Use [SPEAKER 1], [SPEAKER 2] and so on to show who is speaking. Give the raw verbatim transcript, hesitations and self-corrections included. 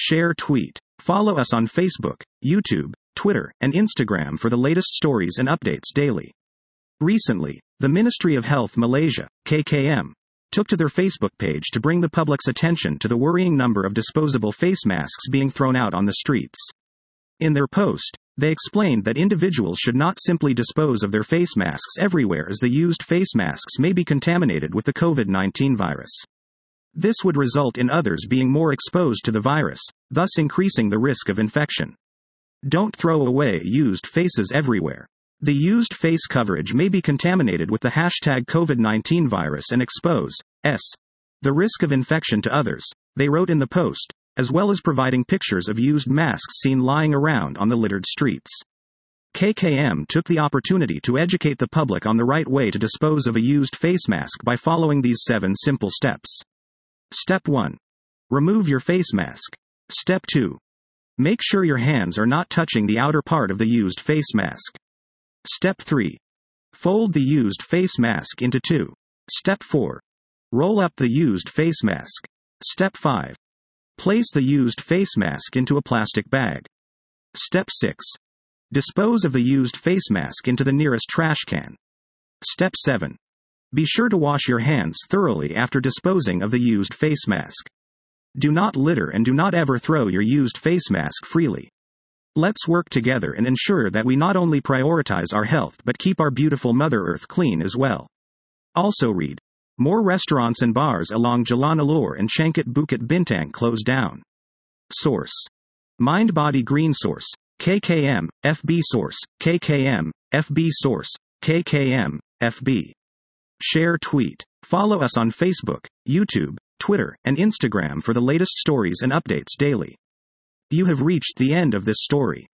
[SPEAKER 1] Share tweet. Follow us on Facebook, YouTube, Twitter, and Instagram for the latest stories and updates daily. Recently, the Ministry of Health Malaysia, K K M, took to their Facebook page to bring the public's attention to the worrying number of disposable face masks being thrown out on the streets. In their post, they explained that individuals should not simply dispose of their face masks everywhere, as the used face masks may be contaminated with the COVID nineteen virus. This would result in others being more exposed to the virus, thus increasing the risk of infection. Don't throw away used faces everywhere. The used face coverage may be contaminated with the hashtag COVID nineteen virus and expose s the risk of infection to others, they wrote in the post, as well as providing pictures of used masks seen lying around on the littered streets. K K M took the opportunity to educate the public on the right way to dispose of a used face mask by following these seven simple steps. Step one. Remove your face mask. Step two. Make sure your hands are not touching the outer part of the used face mask. Step three. Fold the used face mask into two. Step four. Roll up the used face mask. Step five. Place the used face mask into a plastic bag. Step six. Dispose of the used face mask into the nearest trash can. Step seven. Be sure to wash your hands thoroughly after disposing of the used face mask. Do not litter and do not ever throw your used face mask freely. Let's work together and ensure that we not only prioritize our health but keep our beautiful Mother Earth clean as well. Also read. More restaurants and bars along Jalan Alor and Changkat Bukit Bintang close down. Source. Mind Body Green. Source. K K M, F B. Source. K K M, F B. Source. K K M, F B. Share tweet. Follow us on Facebook, YouTube, Twitter, and Instagram for the latest stories and updates daily. You have reached the end of this story.